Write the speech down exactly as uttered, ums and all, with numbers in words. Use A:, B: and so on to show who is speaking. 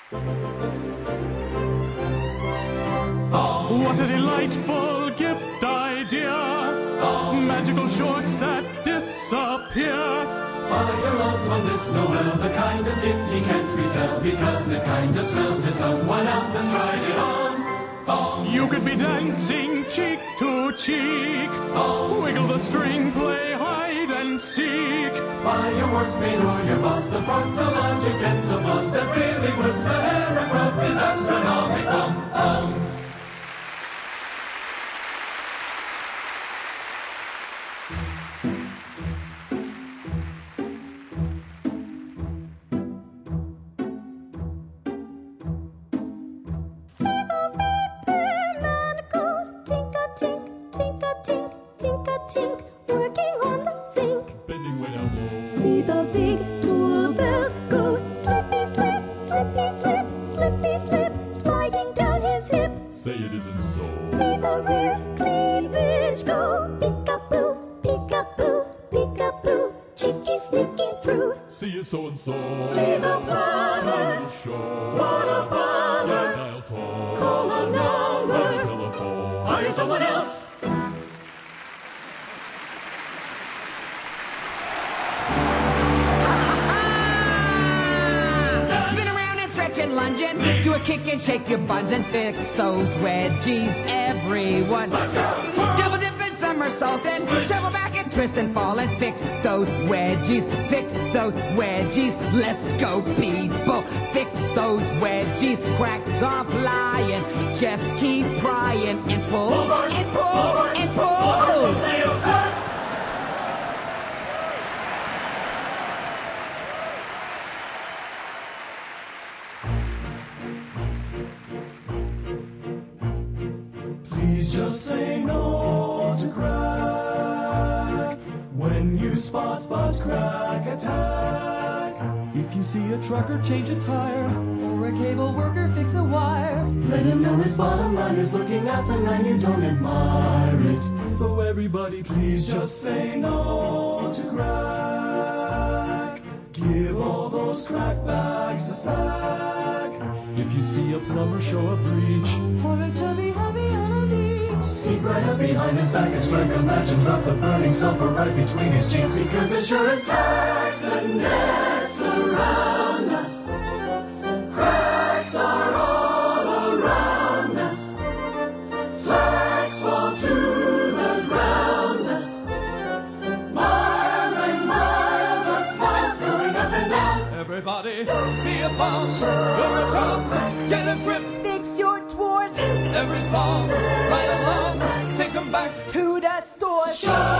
A: Thong. What a delightful gift idea. Thong. Magical shorts that disappear.
B: Buy your loved one this Noel the kind of gift he can't resell, because it kinda smells if someone else has tried it on. Thong.
A: You could be dancing cheek to cheek.
B: Thong.
A: Wiggle the string, play hide and seek.
B: Buy your workmate or your boss the proctologic dental floss that really puts a hair across his astronomic bum. Thong.
C: Working on the sink.
A: Bending way down low.
C: See the big tool belt go slippy slip, slippy slip, slippy slip, sliding down his hip.
A: Say it isn't so.
C: See the rear cleavage go peek-a-boo, peek-a-boo, peek-a-boo, cheeky sneaking through.
A: See it so and so.
C: See the pattern.
A: Show.
C: What a pattern.
A: Dial tone.
C: Call a number.
A: Telephone.
C: Hire someone else.
D: And lunging, do a kick and shake your buns and fix those wedgies, everyone.
B: Let's go.
D: Double dip and somersaulting, shovel back and twist and fall and fix those wedgies, fix those wedgies. Let's go, people, fix those wedgies. Cracks are flying, just keep prying and pull
B: Forward,
D: and pull
B: forward,
D: and pull.
B: forward, forward, forward. Please just say no to crack when you spot butt crack attack.
E: If you see a trucker change a tire, or a cable worker fix a wire,
B: Let him know his bottom line is looking asinine, you don't admire it.
E: so everybody
B: Please just say no to crack. Give all those crack bags a sack.
E: If you see a plumber show a breach, or a chubby hubby on a beach,
B: Sneak right up behind his back and strike a match and drop the burning sulfur right between his cheeks, because as sure as tax and deaths around us, cracks are all around us. Slacks fall to the ground us. Miles and miles of smiles going up and down.
E: everybody see a bounce, you're a top, get a grip,
D: Fix your dwarfs
E: every palm, right along, take 'em back
D: to the store.
B: Shut